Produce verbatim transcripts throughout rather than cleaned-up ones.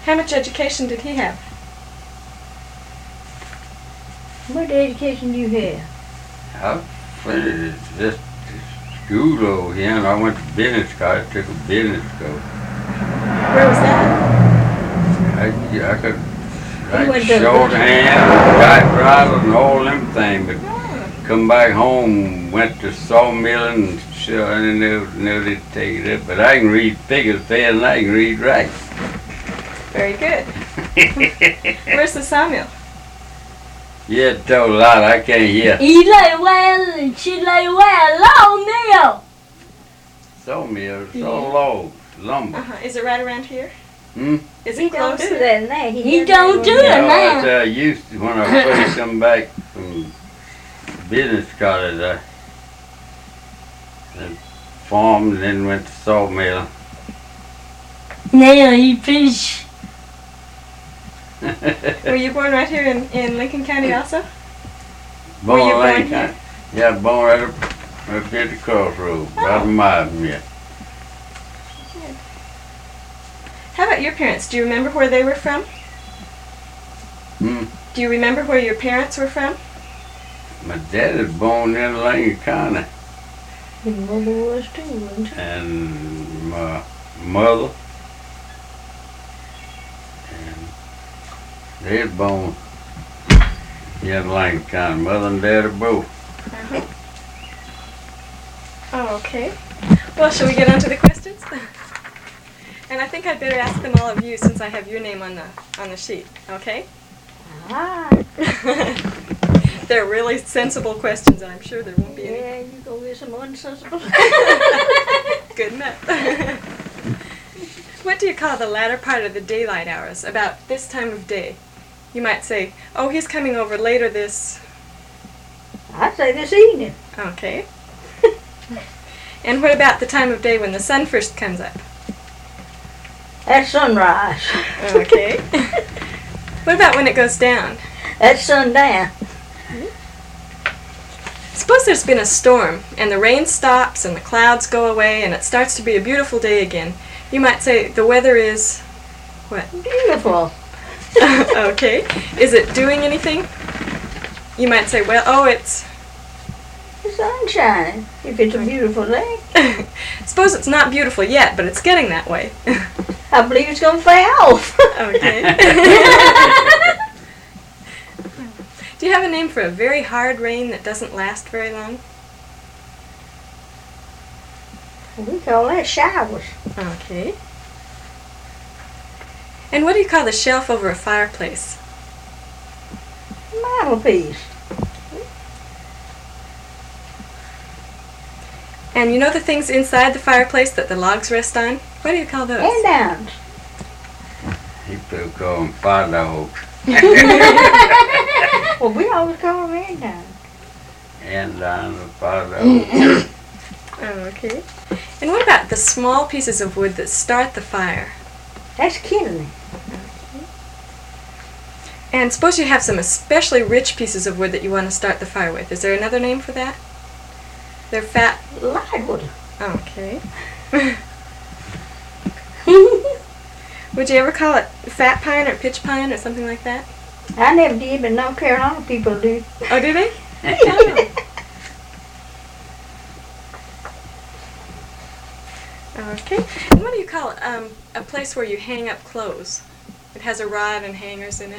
How much education did he have? What education do you have? I finished just school over here, and I went to business college, took a business course. Where was that? I, I could went like to- shorthand, typewriter, and all them things, but come back home, went to sawmilling, and sure, I didn't know, know they'd take it up. But I can read figures fair, and I can read right. Very good. Where's the sawmill? Yeah, told a lot. I can't hear. He lay well, she lay well, long nail. Sawmills, Yeah. saw logs, lumber. Uh-huh. Is it right around here? Hmm? Is He it don't close? do that now. He, He does don't that do when- it. No, now. that's how I used to when I first come back from business college. I, I farmed and then went to sawmill. Now he finished. Were you born right here in, in Lincoln County also? Born you born like here? that. Yeah, born right up, up at the crossroads, about a mile from here. How about your parents? Do you remember where they were from? Hmm. Do you remember where your parents were from? My dad was born in Lincoln County, His mother was too, wasn't she? and my mother, and they was born in Lincoln County. Mother and dad are both. Uh-huh. Oh, okay. Well, shall we get on to the questions? And I think I'd better ask them all of you since I have your name on the on the sheet, okay? Ah, They're really sensible questions, and I'm sure there won't be any. yeah, you go get some unsensible. Good enough. What do you call the latter part of the daylight hours, about this time of day? You might say, oh, he's coming over later this... I'd say this evening. Okay. And what about the time of day when the sun first comes up? That's sunrise. Okay. What about when it goes down? That's sundown. Suppose there's been a storm, and the rain stops, and the clouds go away, and it starts to be a beautiful day again. You might say the weather is... what? Beautiful. Okay. Is it doing anything? You might say, well, oh, it's... The sun's shining, if it's a beautiful day. Suppose it's not beautiful yet, but it's getting that way. I believe it's going to fly off. Okay. Do you have a name for a very hard rain that doesn't last very long? We call that showers. Okay. And what do you call the shelf over a fireplace? Mantelpiece. And you know the things inside the fireplace that the logs rest on? What do you call those? Handouts. People call them fire dogs. Well, we always call them handouts. And on the fire dogs. Oh, okay. And what about the small pieces of wood that start the fire? That's kindling. And suppose you have some especially rich pieces of wood that you want to start the fire with. Is there another name for that? They're fat. Lightwood. Okay. Would you ever call it fat pine or pitch pine or something like that? I never did, but North Carolina people do. Oh, do they? Okay. And what do you call it? Um, a place where you hang up clothes. It has a rod and hangers in it.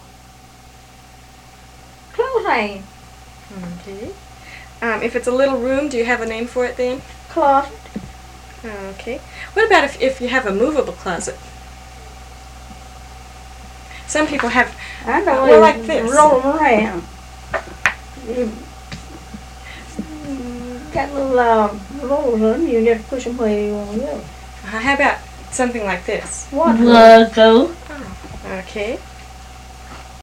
Clothes hang. Okay. Um, if it's a little room, do you have a name for it then? Closet. Okay. What about if, if you have a movable closet? Some people have... I know. Well, it- like this. Roll them around. You mm, got little uh, rollers on them. You just push them where you want to go. Uh, how about something like this? What? Logo. Okay.